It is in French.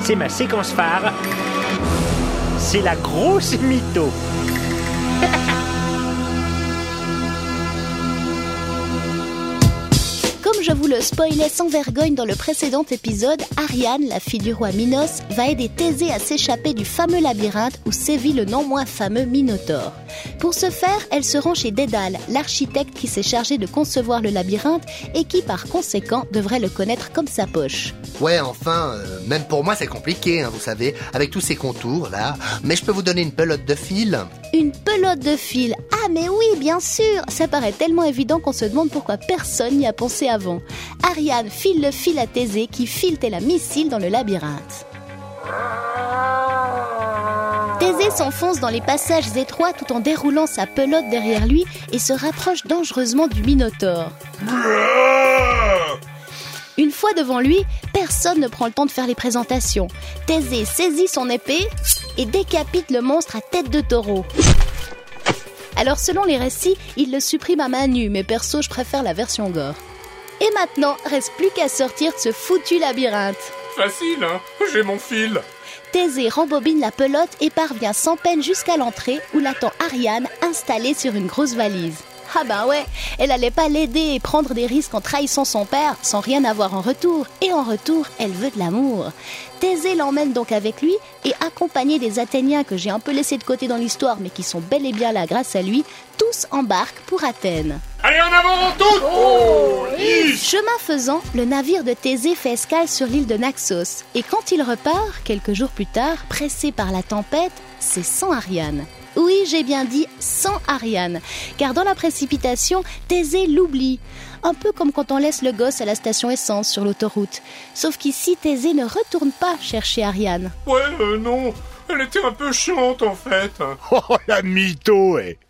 c'est ma séquence phare. C'est la grosse mytho. Comme je vous le spoilais sans vergogne dans le précédent épisode, Ariane, la fille du roi Minos, va aider Thésée à s'échapper du fameux labyrinthe où sévit le non moins fameux Minotaure. Pour ce faire, elle se rend chez Dédale, l'architecte qui s'est chargé de concevoir le labyrinthe et qui, par conséquent, devrait le connaître comme sa poche. Ouais, enfin, même pour moi c'est compliqué, vous savez, avec tous ces contours là. Mais je peux vous donner une pelote de fil. Une pelote de fil. Ah mais oui, bien sûr. Ça paraît tellement évident qu'on se demande pourquoi personne n'y a pensé avant. Ariane file le fil à Thésée qui file tel un missile dans le labyrinthe. Thésée s'enfonce dans les passages étroits tout en déroulant sa pelote derrière lui et se rapproche dangereusement du Minotaure. Une fois devant lui, personne ne prend le temps de faire les présentations. Thésée saisit son épée et décapite le monstre à tête de taureau. Alors selon les récits, il le supprime à main nue, mais perso je préfère la version gore. Et maintenant, reste plus qu'à sortir de ce foutu labyrinthe. Facile, j'ai mon fil. Thésée rembobine la pelote et parvient sans peine jusqu'à l'entrée où l'attend Ariane installée sur une grosse valise. Ah ben ouais, elle allait pas l'aider et prendre des risques en trahissant son père sans rien avoir en retour. Et en retour, elle veut de l'amour. Thésée l'emmène donc avec lui et accompagné des Athéniens que j'ai un peu laissés de côté dans l'histoire mais qui sont bel et bien là grâce à lui, tous embarquent pour Athènes. Allez en avant toutes. Oh, Chemin faisant, le navire de Thésée fait escale sur l'île de Naxos. Et quand il repart, quelques jours plus tard, pressé par la tempête, c'est sans Ariane. Oui, j'ai bien dit sans Ariane, car dans la précipitation, Thésée l'oublie. Un peu comme quand on laisse le gosse à la station essence sur l'autoroute. Sauf qu'ici, Thésée ne retourne pas chercher Ariane. Ouais, non, elle était un peu chiante en fait. Oh, la mytho,